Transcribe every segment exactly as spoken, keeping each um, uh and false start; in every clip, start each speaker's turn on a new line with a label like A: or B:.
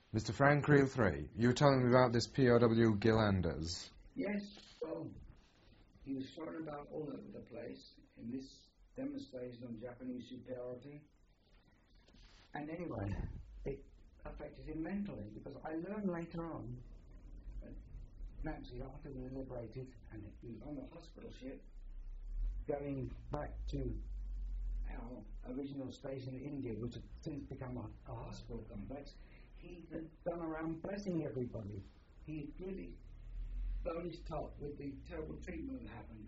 A: Mister Frank Creel three, you were telling me about this P O W Gil Anders.
B: Yes, well, he was thrown about all over the place in this demonstration on Japanese superiority. And anyway, it affected him mentally, because I learned later on that naturally after we were liberated and he was on the hospital ship going back to our original station in India, which had since become a, a hospital complex, he had gone around blessing everybody. He had really blown his top with the terrible treatment that happened.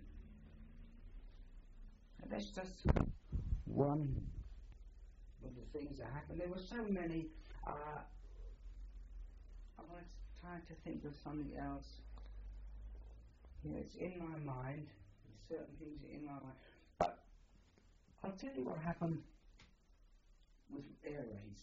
B: And that's just one of the things that happened. There were so many. Uh, I was trying to think of something else. You know, it's in my mind. There's certain things in my mind. But I'll tell you what happened with air raids.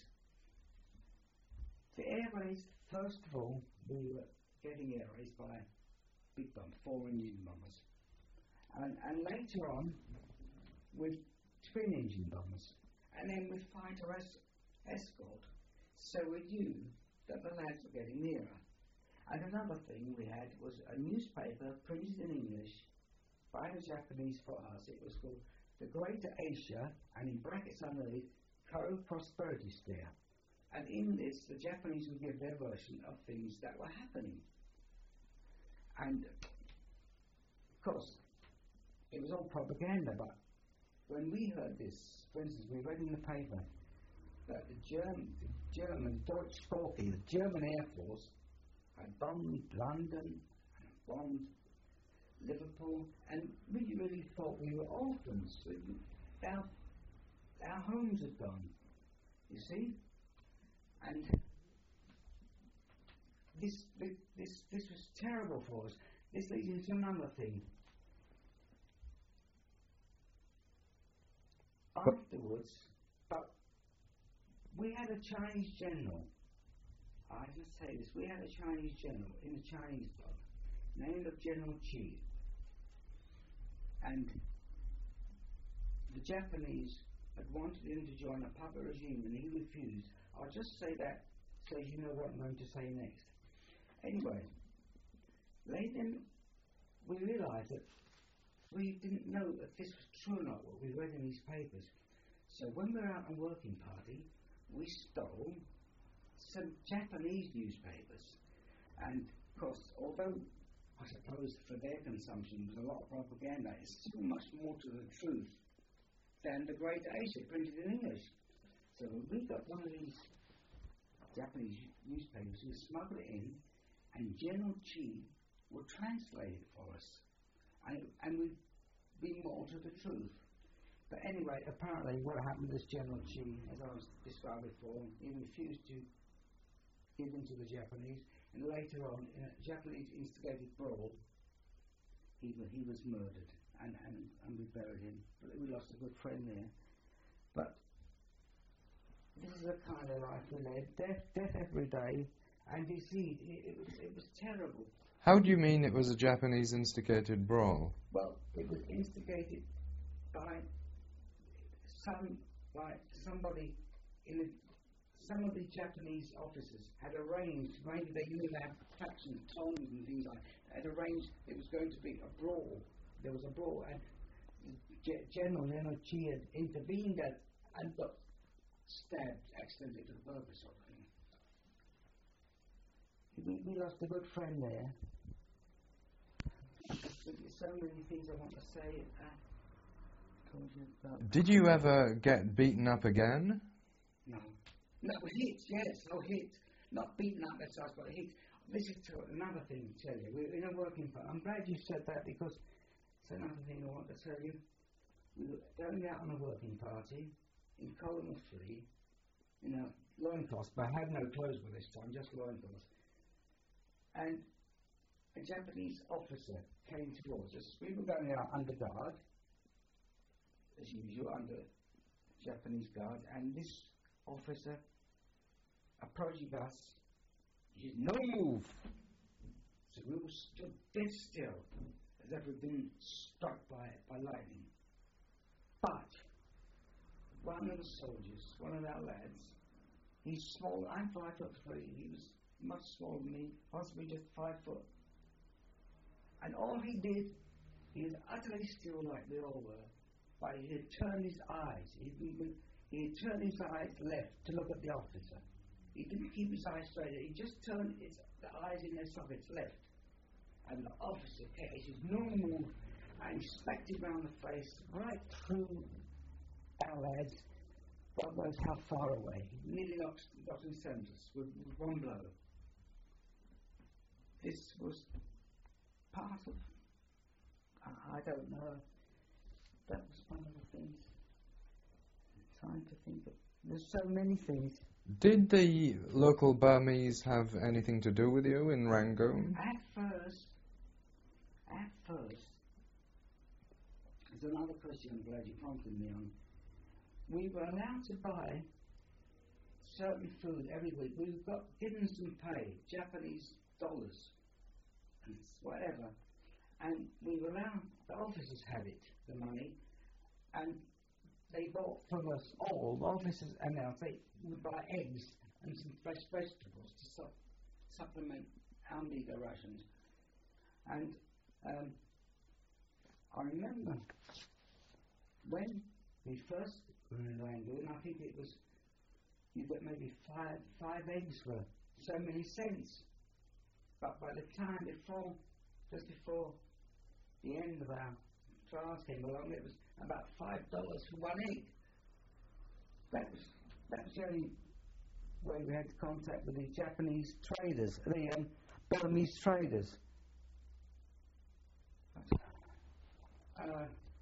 B: The air raids, first of all, we were getting air raids by big bombs, four engine bombers. And, and later on, with twin engine bombers. And then with fighter es- escort. So we knew that the lads were getting nearer. And another thing we had was a newspaper printed in English by the Japanese for us. It was called The Greater Asia, and in brackets underneath, Co Prosperity Scare. And in this, the Japanese would give their version of things that were happening. And, of course, it was all propaganda, but when we heard this, for instance, we read in the paper that the German, the German Deutsche Storchi, the German Air Force, had bombed London, bombed Liverpool, and we really thought we were orphans. Our, our homes had gone, you see? And this, this, this was terrible for us. This leads into another thing. Afterwards, but we had a Chinese general. I just say this. We had a Chinese general in the Chinese bloc, named of General Qi. And the Japanese had wanted him to join a puppet regime, and he refused. I'll just say that so you know what I'm going to say next. Anyway, later we realised that we didn't know if this was true or not, what we read in these papers. So when we were out on working party, we stole some Japanese newspapers. And of course, although I suppose for their consumption was a lot of propaganda, it's so much more to the truth than the Great Asia printed in English. So when we got one of these Japanese newspapers, we smuggled it in, and General Qi would translate it for us. And, and we'd be more to the truth. But anyway, apparently what happened to this General Qi, as I was described before, he refused to give in to the Japanese, and later on, in a Japanese instigated brawl, he, he was murdered, and, and, and we buried him. But we lost a good friend there. But this is the kind of life we led, death, death every day, and you see, it, it, was, it was terrible.
A: How do you mean it was a Japanese instigated brawl?
B: Well, it was instigated by some, by somebody in the, some of the Japanese officers had arranged, maybe they knew they had factions, tongs and things like that, had arranged it was going to be a brawl. There was a brawl, and G- General General Qi had intervened and, and got stabbed accidentally to the purpose of thing. We, we lost a good friend there. There's so many things I want to say. Uh, told you about.
A: Did you ever get beaten up again?
B: No. No, hit, yes, no hit. Not beaten up, that's us, but hit. This is to another thing to tell you. We're in a working party. I'm glad you said that, because it's another thing I want to tell you. We were going out on a working party in column of three, in a loincloth, but I had no clothes by this time, just loincloth. And a Japanese officer came towards us. We were going out under guard, as usual, under Japanese guard, and this officer approaching us, he said, "No move!" So we were stood dead still, as if we'd been struck by, by lightning. But one of the soldiers, one of our lads, He's small. I'm five foot three. He was much smaller than me, possibly just five foot. And all he did, he was utterly still like we all were, but he had turned his eyes. He, he, he had turned his eyes left to look at the officer. He didn't keep his eyes straight. He just turned his, the eyes in their sockets left. And the officer kept his normal and inspected round the face, right through our lads, God knows how far away. He nearly got, got in senseless with, with one blow. This was part of, I, I don't know, that was one of the things. I'm trying to think of, there's so many things.
A: Did the local Burmese have anything to do with you in Rangoon?
B: At first, at first, there's another question I'm glad you prompted me on. We were allowed to buy certain food every week. We got given some pay, Japanese dollars, and whatever. And we were allowed, the officers had it, the money, and they bought from us all, the officers and ours, they would buy eggs and some fresh vegetables to su- supplement our meagre rations. And um, I remember when we first were in Rangoon, I think it was, you got maybe five, five eggs for so many cents. But by the time before, just before the end of our trials came along, it was about five dollars for one egg. That was that was the only way we had contact with the Japanese traders, the um, Burmese traders. But, uh,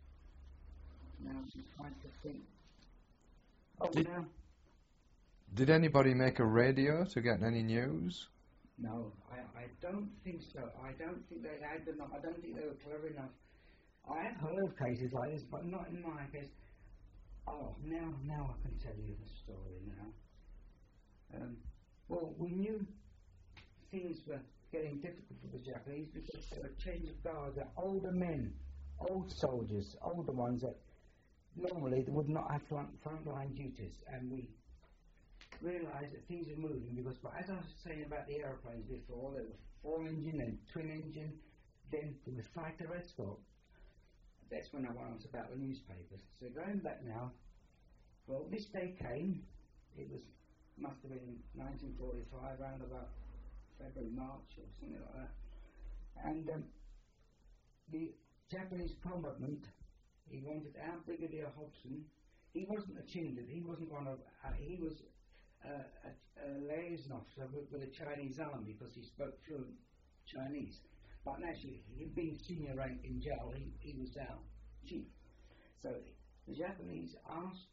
B: now I'm trying to think. Oh,
A: did,
B: now.
A: Did anybody make a radio to get any news?
B: No, I, I don't think so. I don't think they had enough. I don't think they were clever enough. I have heard of cases like this, but not in my case. Oh, now, now I can tell you the story now. Um, well, we knew things were getting difficult for the Japanese because there were change of guards, that older men, old soldiers, older ones that normally they would not have front frontline duties, and we realised that things were moving because, but as I was saying about the aeroplanes before, there were four engine and twin engine, then there was fighter escort. That's when I went on about the newspapers. So going back now, well, this day came. It was must have been nineteen forty-five, around about February, March, or something like that. And um, the Japanese commandant, he wanted our Brigadier Hobson. He wasn't a Chindu. He wasn't one of. Uh, he was uh, a, a liaison officer with, with the Chinese army because he spoke fluent Chinese. But actually, he'd been senior rank in jail, he, he was our chief. So the Japanese asked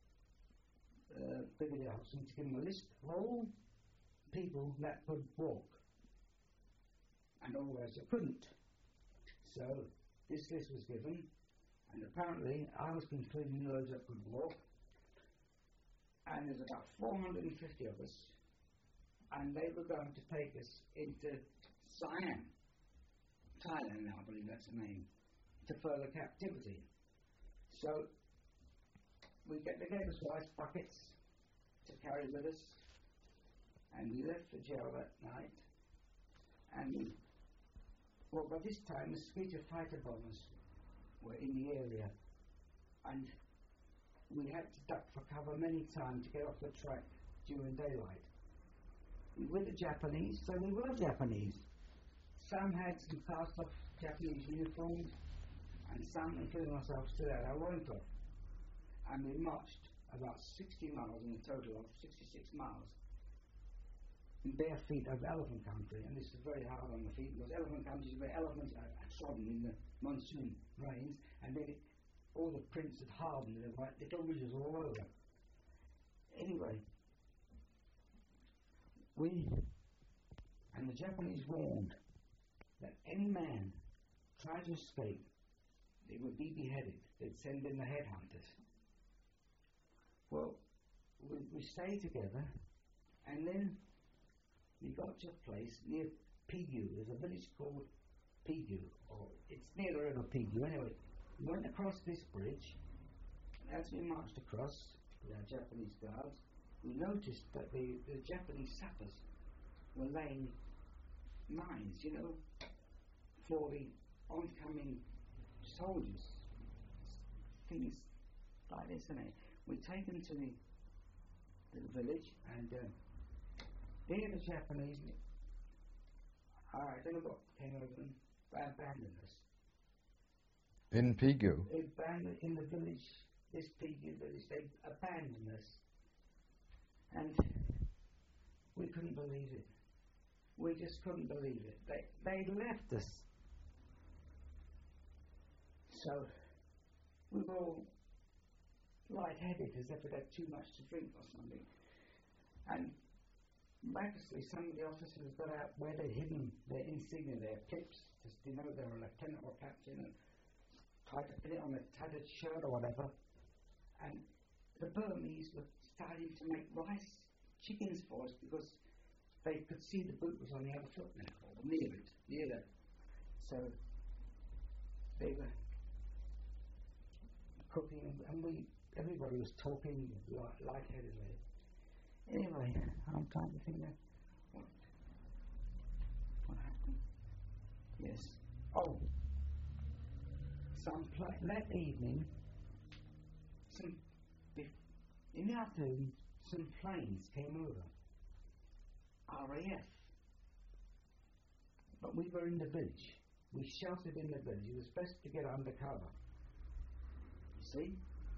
B: uh, Brigadier Hobson to give him a list of all people that could walk and all those that couldn't. So this list was given, and apparently I was including those that could walk, and there's about four hundred fifty of us, and they were going to take us into Siam, Thailand now, I believe that's the name, to further captivity. So we get, they gave us rice buckets to carry with us, and we left the jail that night. And we, well, by this time, the Mosquito fighter bombers were in the area, and we had to duck for cover many times to get off the track during daylight. We were the Japanese, so we were Japanese. Some had some cast-off Japanese uniforms, and some, including myself, still had our loincloth. And we marched about sixty miles in a total of sixty-six miles in bare feet over elephant country. And this is very hard on the feet because elephant country is where elephants are, are trodden in the monsoon rains, and then it, all the prints had hardened and like little ridges all over. Anyway, we and the Japanese warned that any man tried to escape, they would be beheaded. They'd send in the headhunters. Well, we, we stayed together, and then we got to a place near Pigu. There's a village called Pigu, or it's near the river Pigu. Anyway, we went across this bridge, and as we marched across with our Japanese guards, we noticed that the, the Japanese sappers were laying mines, you know, for the oncoming soldiers. Things like this, isn't it? We take them to the, to the village, and uh, there the Japanese, I don't know what came over them, they abandoned us.
A: In Pigu?
B: They abandoned in the village, this Pigu village, they abandoned us. And we couldn't believe it. We just couldn't believe it. They, they left us. So we were all lightheaded as if we'd had too much to drink or something. And miraculously, some of the officers got out where they'd hidden their insignia, their pips, to denote they were a lieutenant or captain, and tried to pin it on a tattered shirt or whatever. And the Burmese were starting to make rice chickens for us because they could see the boot was on the other foot now, or near it, near that. So they were cooking, and we, everybody was talking light, lightheadedly. Anyway, I'm trying to think of what, what happened. Yes. Oh, some pla- that evening, some in the afternoon, some planes came over. R A F. But we were in the village. We sheltered in the village. It was best to get under cover. You see?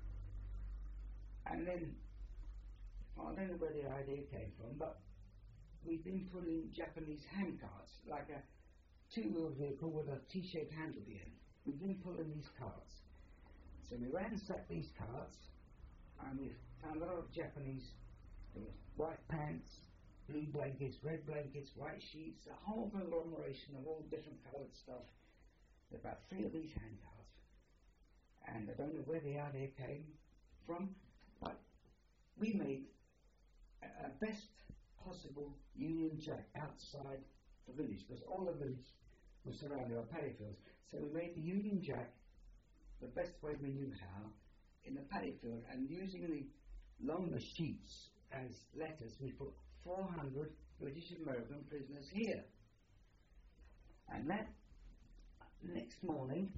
B: And then, I don't know where the idea came from, but we've been putting Japanese handcarts, like a two-wheel vehicle with a T-shaped handle at the end. We've been pulling these carts. So we ransacked these carts, and we found a lot of Japanese, there was white pants, blue blankets, red blankets, white sheets, a whole conglomeration of all different coloured stuff. There were about three of these handcarts. And I don't know where the idea came from, but we made a, a best possible Union Jack outside the village, because all the village was surrounded by paddy fields. So we made the Union Jack the best way we knew how in the paddy field, and using the longer sheets as letters, we put four hundred British American prisoners here. And that next morning,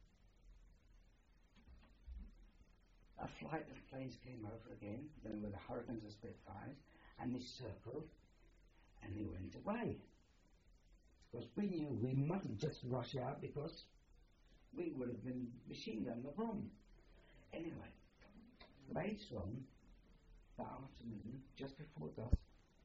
B: a flight of planes came over again, then with the Hurricanes and Spitfires, and they circled, and they went away. Because we knew we mustn't just rush out, because we would have been machine gunned the bomb. Anyway, later on, that afternoon, just before dusk,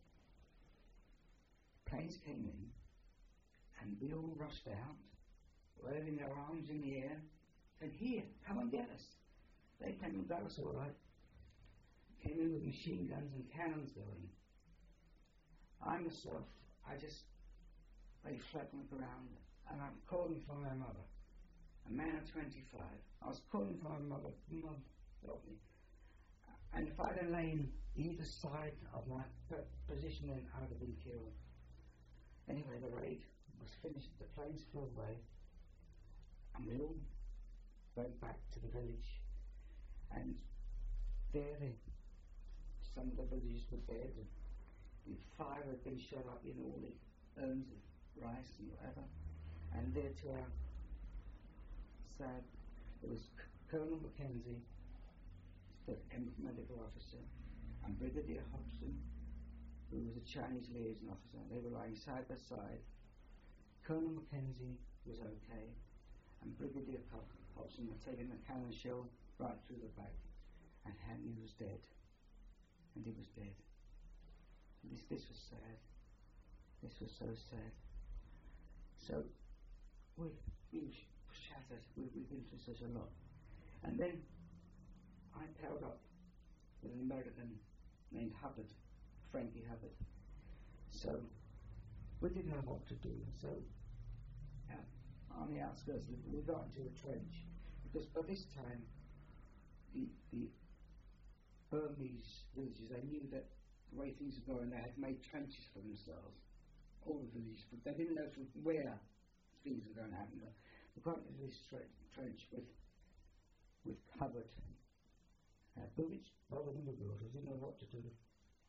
B: planes came in, and we all rushed out, waving their arms in the air, and here, come and get us. They came and got us all right. Came in with machine guns and cannons going. I myself, I just lay flat on the ground, and I'm calling for my mother. A man of twenty-five. I was calling for my mother. Mum, help me. And if I'd have lain either side of my position, then I would have been killed. Anyway, the raid was finished. The planes flew away, and we all went back to the village. And there, they, some of the villagers were dead, and the fire had been shut up in all the urns of rice and whatever. And there, to our sad, there was C- Colonel Mackenzie, the medical officer, and Brigadier Hobson, who was a Chinese liaison officer. They were lying side by side. Colonel Mackenzie was okay, and Brigadier Hobson had taken a cannon shell right through the back, and Henry was dead. And he was dead. This, this was sad. This was so sad. So, we, we were shattered. We, we've been through such a lot. And then, I paired up with an American named Hubbard, Frankie Hubbard. So, we didn't know what to do. So, uh, on the outskirts, we, we got into a trench. Because by this time, the, the Burmese villages, they knew that the way things were going, they had made trenches for themselves. All the villages, but they didn't know from where things were going to happen. We got into this tre- trench with with Hubbard. Uh, but which bothered them the girls, we didn't know what to do.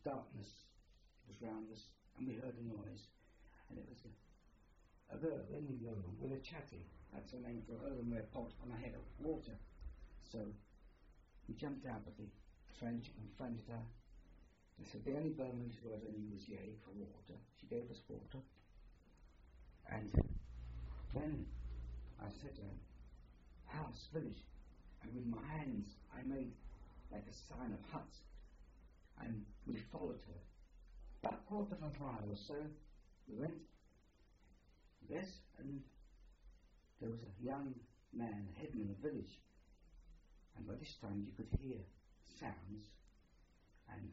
B: darkness was round us, and we heard a noise, and it was a, a girl in the room with a chatty. That's her name for an earthenware pot on a head of water. So we jumped out of the trench and confronted her. I said the only Burmese word I knew was yay for water. She gave us water. And then I said to her, house, village. And with my hands I made like a sign of huts. And we followed her. About a quarter of a mile or so, we went. Yes, and there was a young man, headman of the village. And by this time you could hear sounds. And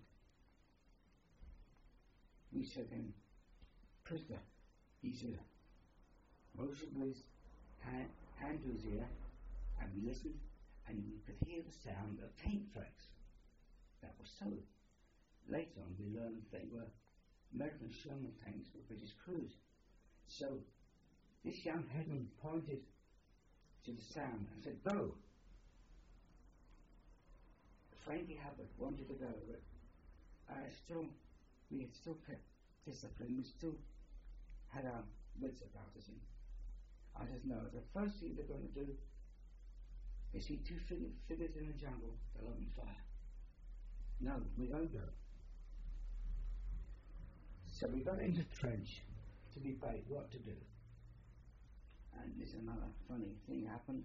B: we said to him, prisoner. He said, motion please, hand, hand to his ear. And we listened, and we could hear the sound of tank tracks. That was so. Later on, we learned they were American Sherman tanks with British crews. So, this young headman pointed to the sound and said, go. Frankie Hubbard wanted to go, but I still, we had still kept discipline. We still had our wits about us. And I just know the first thing they're going to do is see two fig- figures in the jungle, they'll open fire. No, we won't go. So we got into the trench to debate what to do. And there's another funny thing happened.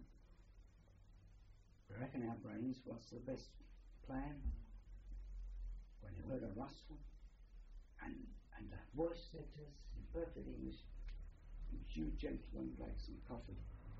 B: We reckon our brains, what's the best plan? When you heard a rustle, and, and a voice said to us in perfect English, you gentlemen like some coffee.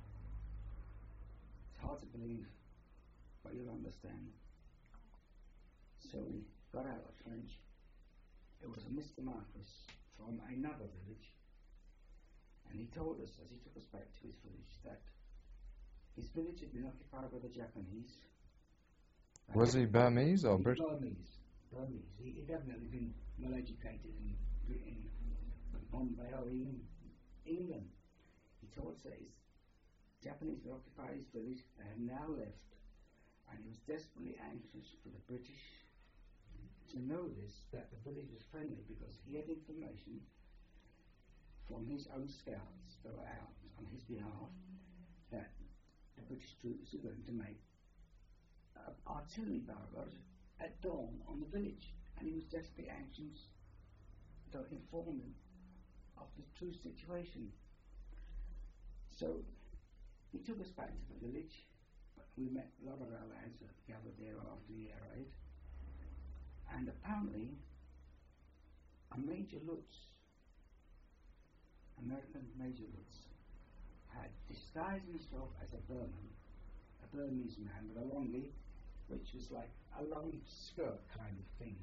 B: It's hard to believe, but you'll understand. So we got out of the trench. It was a Mister Marcus from another village, and he told us, as he took us back to his village, that his village had been occupied by the Japanese.
A: Was he Burmese or British?
B: Burmese. Burmese. He, he'd definitely been well educated in, in Bombay or even England. He told us that his Japanese had occupied his village. They had now left, and he was desperately anxious for the British to know this, that the village was friendly, because he had information from his own scouts that were out on his behalf that the British troops were going to make uh, artillery barrage at dawn on the village, and he was desperately anxious to inform them of the true situation. So he took us back to the village. We met a lot of our lads that gathered there after the air raid. And apparently, a Major Lutz, American Major Lutz, had disguised himself as a Burman, a Burmese man with a longi, which was like a long skirt kind of thing.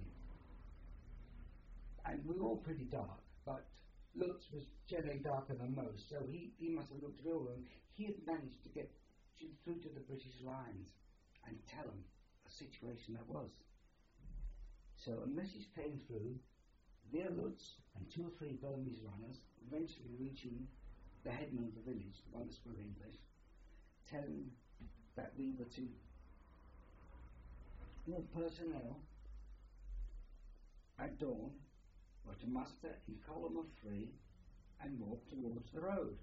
B: And we were all pretty dark, but Lutz was generally darker than most, so he, he must have looked real wrong. He had managed to get to, through to the British lines and tell them the situation that was. So a message came through, their Lutz and two or three Burmese runners, eventually reaching the headman of the village, the one that spoke English, telling that we were to, all personnel at dawn were to muster in column of three and walk towards the road.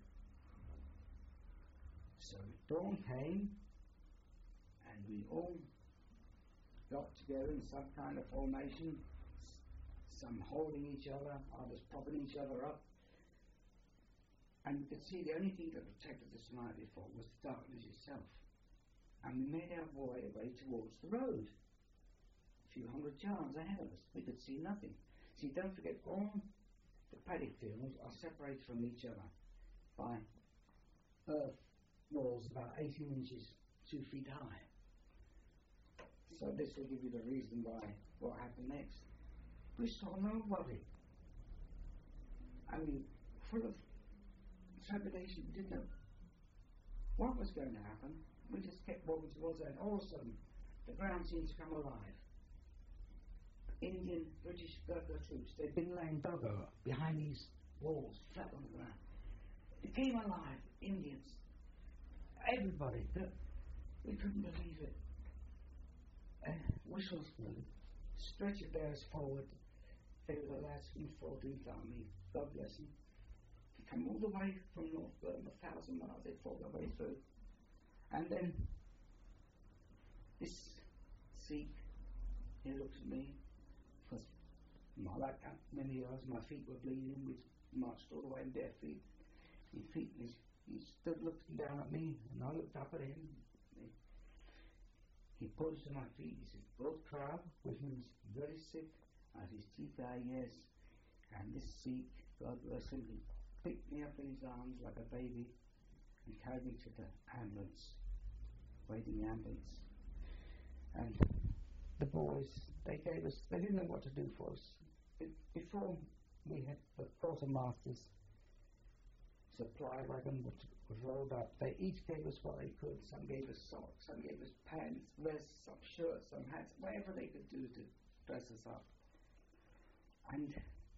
B: So dawn came, and we all got together in some kind of formation, some holding each other, others propping each other up. And we could see the only thing that protected us the night before was the darkness itself. And we made our way away towards the road, a few hundred yards ahead of us. We could see nothing. See, don't forget, all the paddock fields are separated from each other by earth walls about eighteen inches, two feet high. So this will give you the reason why, what happened next. We saw nobody. I mean, full of trepidation, we didn't know what was going to happen. We just kept walking towards it, and all of a sudden, the ground seemed to come alive. Indian, British, Gurkha troops, they'd been laying doggo behind these walls, flat on the ground. It came alive, Indians. Everybody, the, we couldn't believe it. Uh, whistles blew, stretcher bearers forward, they were the lads from the fourteenth Army, God bless them. They come all the way from North Burma, a thousand miles, they fought their way through. And then this Sikh, he looks at me, because like many of us, my feet were bleeding, we marched all the way in bare feet. His feet, he, he stood looking down at me, and I looked up at him. He, he pointed to my feet, he said, "Both crab, which means very sick." As his teeth are, yes. And this Sikh, God bless him, he picked me up in his arms like a baby and carried me to the ambulance, waiting the ambulance. And the boys, they gave us, they didn't know what to do for us. It, before we had the quartermaster's supply wagon which was rolled up, they each gave us what they could. Some gave us socks, some gave us pants, vests, some shirts, some hats, whatever they could do to dress us up. And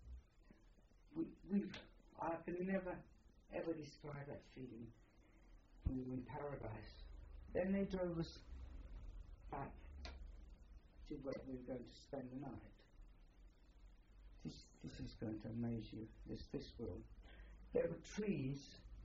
B: we, we've, I can never, ever describe that feeling. We were in paradise. Then they drove us back to where we were going to spend the night. This, this is going to amaze you, this, this world. There were trees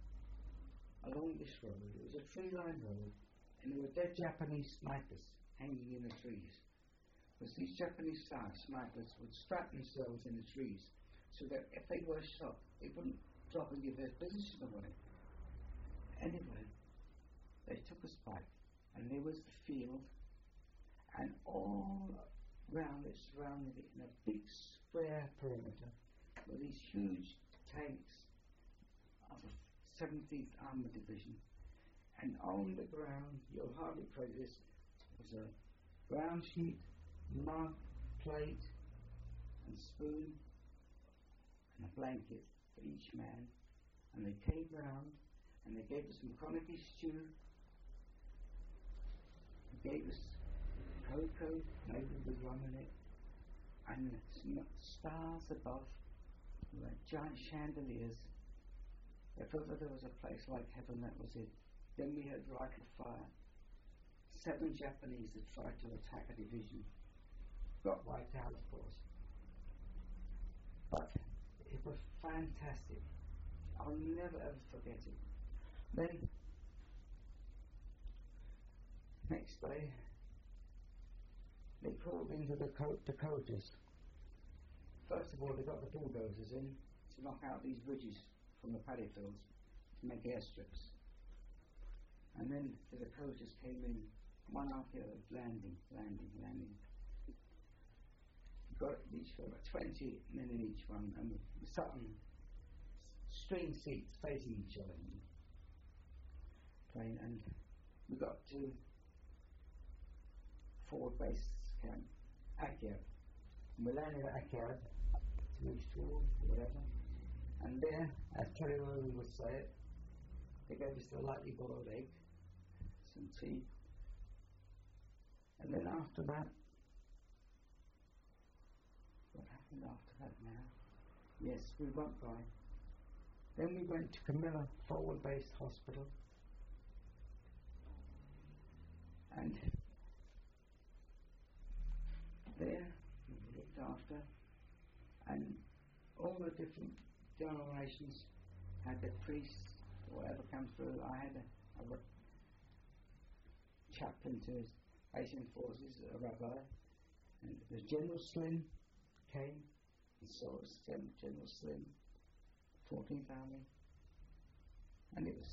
B: along this road. It was a tree-lined road, and there were dead Japanese snipers hanging in the trees. Because these Japanese snipers would strap themselves in the trees so that if they were shot, they wouldn't drop and give their position away. Anyway, they took us back, and there was the field, and all round it, surrounded it in a big square perimeter, with these huge tanks of the seventeenth Armoured Division. And on the ground, you'll hardly credit this, was a ground sheet, mug, plate, and spoon, and a blanket for each man. And they came round, and they gave us some konjac stew. They gave us cocoa, made with rum in it, and some stars above, like giant chandeliers. If ever there was a place like heaven, that was it. Then we had rifle fire. Seven Japanese that tried to attack a division. Got wiped out, of course. But it was fantastic. I'll never ever forget it. Then, next day, they crawled into the Dakotas. First of all, they got the bulldozers in to knock out these ridges from the paddy fields to make airstrips. And then the Dakotas came in, one after the other, landing, landing, landing. Got each about twenty men in each one, and the Sutton string seats facing each other in the plane. And we got to forward base camp, Akyab. And we landed at Akyab, to reach tour, whatever. And there, as Terry Rowan would say it, they gave us a lightly boiled egg, some tea, and then after that, what happened after that now? Yes, we went by. Then we went to Camilla Forward Base Hospital, and there we were looked after, and all the different denominations had their priests, or whatever come through. I had a, a chaplain to his Asian forces, a rabbi, and the General Slim came and saw us, General Slim, fourteenth Army, and it was,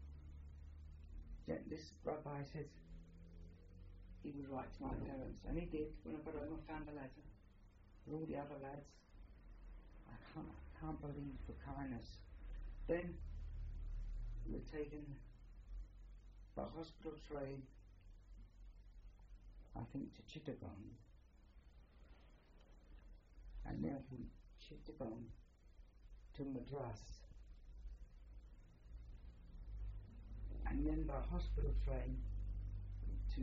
B: this rabbi said he would write to my parents, and he did. When I got home, I found a letter with all the other lads. I can't, can't believe the kindness. Then we were taken by hospital train, I think, to Chittagong, and then from Chittagong to Madras, and then by hospital train to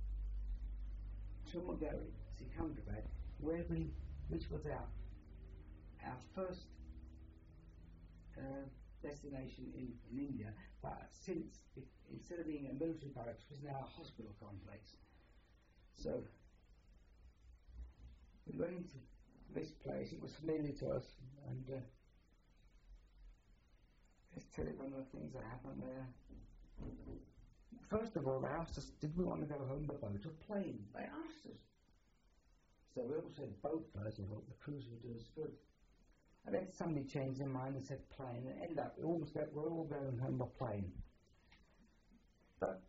B: Tumagari, Secunderabad, where we, which was our our first uh, destination in, in India, but since it, instead of being a military barracks, it was now a hospital complex. So we went into this place. It was familiar to us, and uh, let's tell you one of the things that happened there. First of all, they asked us, did we want to go home by boat or plane? They asked us. So we all said boat first, and thought the cruise would do us good. And then somebody changed their mind and said plane, and it ended up, we all said, we're all going home by plane. But,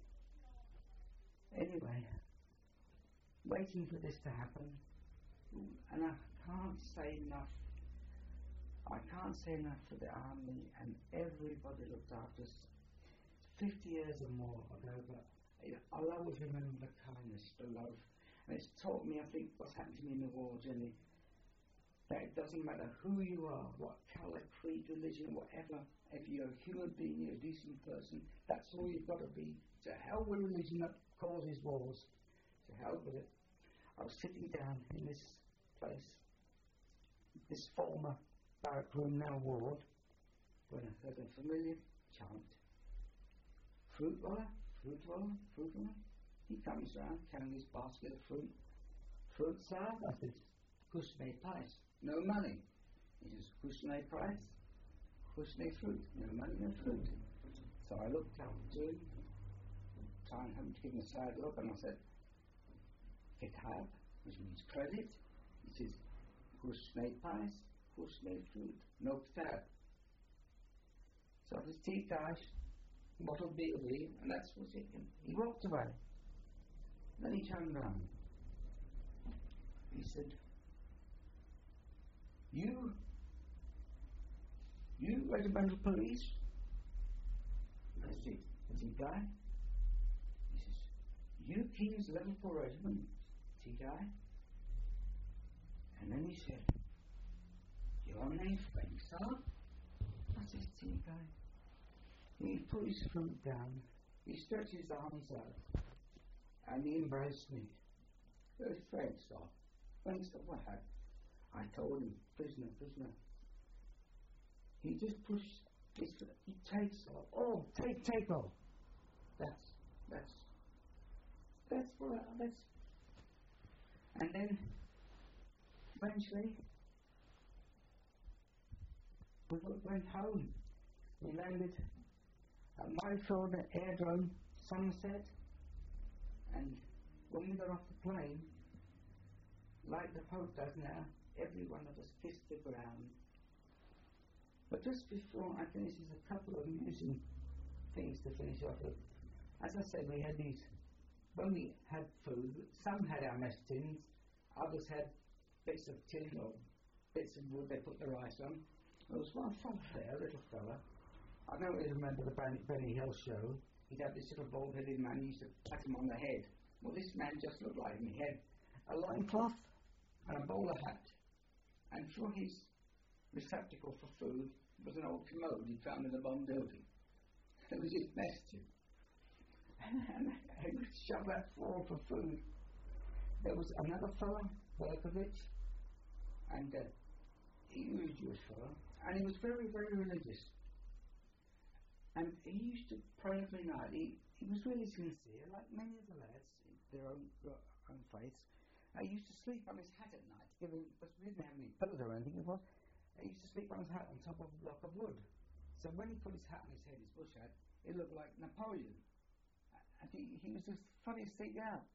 B: anyway, waiting for this to happen, and I can't say enough, I can't say enough for the army, and everybody looked after us. fifty years or more ago, but I'll always remember the kindness, the love. And it's taught me, I think, what's happened to me in the war journey, that it doesn't matter who you are, what colour, creed, religion, whatever, if you're a human being, you're a decent person, that's all you've got to be. To hell with religion that causes wars. To hell with it. I was sitting down in this place, this former barrack room, now ward, when I heard a familiar chant. Fruit roller, fruit roller, fruit roller. He comes round carrying his basket of fruit. Fruit, sir? I said, Kushne price. No money. He says, Kushne price? Kushne fruit. No money, no fruit. So I looked up to him, trying to give him a side look, and I said, Kitab, which means credit. He says, Kushne price, Kushne fruit. No kitab. So his tea cash, bottle B O B, and that's what's it. He walked away. Then he turned around. He said, You, you regimental police? I said, T guy? He says, You King's Level four Regiment? T guy? And then he said, Your name, Frank, sir? I said, T guy. He put his foot down, he stretched his arms out, and he embraced me. It was Frank, sir. Frank, sir, what happened? I told him, prisoner, prisoner. He just pushed his foot, he takes off. Oh, take, take off. That's, that's, that's what, I- that's. And then, eventually, we went home. We landed at Myfield Airdrome, Somerset, and when we got off the plane, like the Pope does now, every one of us kissed the ground. But just before I finish, there's a couple of amusing things to finish off with. As I said, we had these, when we had food, some had our mess tins, others had bits of tin or bits of wood they put the rice on. There was one fella there, a little fella. I don't really remember the Benny, Benny Hill show. He'd have this little bald-headed man, he used to pat him on the head. Well, this man just looked like him. He had a loincloth and a bowler hat. And for his receptacle for food was an old commode he'd found in the bomb building. It was his mess tin. And he would shove that forward for food. There was another fellow, Berkovich, and uh, he was a Jewish fellow, and he was very, very religious. And he used to pray every night. He, he was really sincere, like many of the lads, their own, uh, own faiths. He used to sleep on his hat at night, given, because we didn't have any pillows or anything. It was, he used to sleep on his hat on top of a block of wood. So when he put his hat on his head, his bush hat, it looked like Napoleon. And he, he was the funniest thing out.